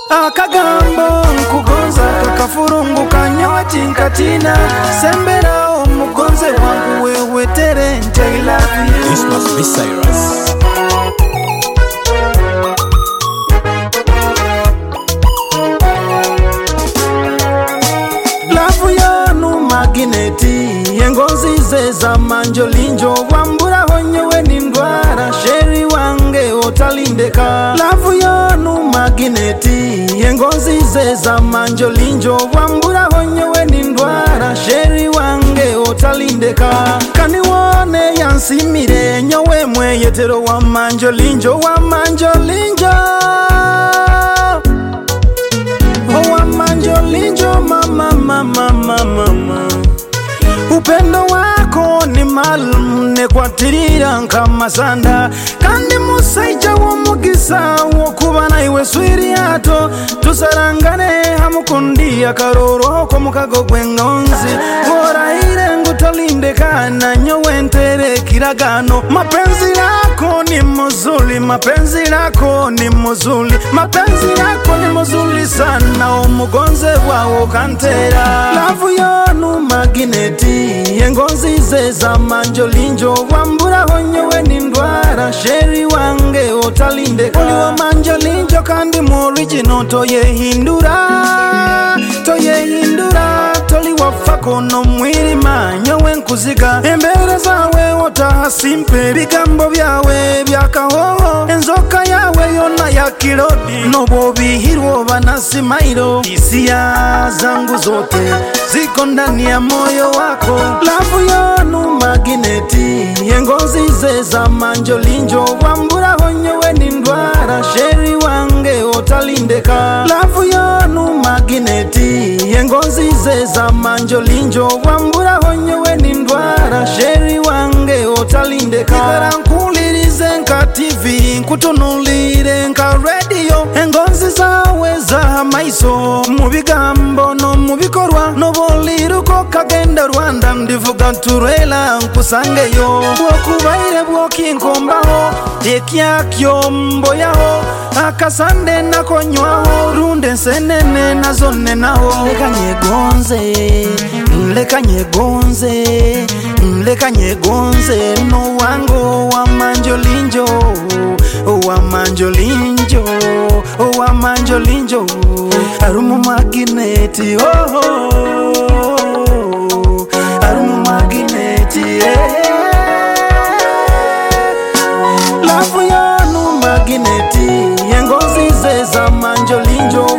Akagambo nkugonza kakafurungu kanyawati nkatina sembera omugonze wangu wewe terente I love you. This must be Cyrus. Lavu yanu magineti yengozi zeza manjolinjo wambura honyewe ni ndwara sheri wange otalindeka. Lavu yanu magineti yengozi zeza manjolinjo wambura honyewe ni ndwara sheri wange otalindeka. Kaniwone yansimire nyowe mweyetero wa manjolinjo wa manjolinjo wa manjolinjo mama mama mama. Upendo wako ni maalum nekwatirira nkama sanda kandi musaija w'omugisa wokubana iwe swiri yato tusarangane hamukundi akaroro ko mukago gwengonzi oraire ngutolindekana nyowe ntere kiragano. Mapenzi yako ni muzuli, mapenzi yako ni muzuli, mapenzi yako ni muzuli sana omugonze wawo kantera. Lavu yonu magineti yengozi zeza manjolinjo wambura honyewe ni ndwara sheri wange otalindeka. Uli wa manjolinjo kandi mu original toyehindura toli wafako no mwirima nyowe nkuziga embere zawe otahasimpe bigambo byawe byakahoho enzoka yawe yona ya kilodi nobobihirwo banasimairo. Hisia zangu zote ziko ndani ya moyo wako. Lavu yonu magineti yengozi zeza manjolinjo wambura honyewe ni ndwara sheri wange otalindeka. Lavu yonu magineti yengozi zeza manjolinjo wambura honyewe ni ndwara sheri wange otalindeka. Nkulirize nka TV nkutunulire nka radio engonzi zawe za maiso mubigambo no mubikorwa noboliruko kagenda Rwanda ndivuga nturela nkusangeyo bwokubaire bwokinkombaho ekyakyo mboyaho akasande nakonywaho runde senene nazone naho. Lekanye gonze no wango wa manjolinjo wa manjolinjo wa manjolinjo arumu magineti arumu magineti Lavu yonu magineti yengozi zeza manjolinjo